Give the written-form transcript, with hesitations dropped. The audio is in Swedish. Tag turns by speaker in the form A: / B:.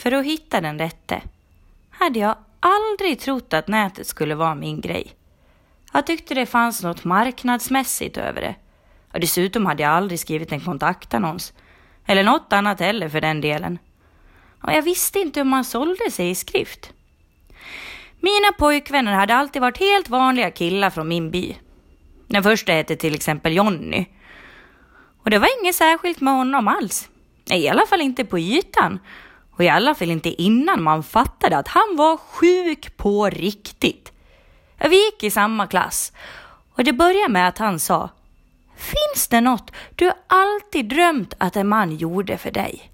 A: för att hitta den rätte hade jag aldrig trott att nätet skulle vara min grej. Jag tyckte det fanns något marknadsmässigt över det. Och dessutom hade jag aldrig skrivit en kontaktannons. Eller något annat heller för den delen. Och jag visste inte hur man sålde sig i skrift. Mina pojkvänner hade alltid varit helt vanliga killar från min by. Den första hette till exempel Jonny. Och det var inget särskilt med honom alls. I alla fall inte på ytan. Och i alla fall inte innan man fattade att han var sjuk på riktigt. Vi gick i samma klass. Och det började med att han sa: finns det något du alltid drömt att en man gjorde för dig?